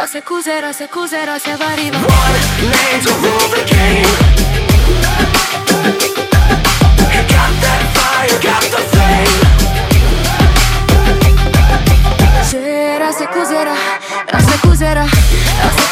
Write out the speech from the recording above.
se cos'era, se arriva. One name to rule the game. You got that fire, got the flame. Se cos'era, se cos'era, se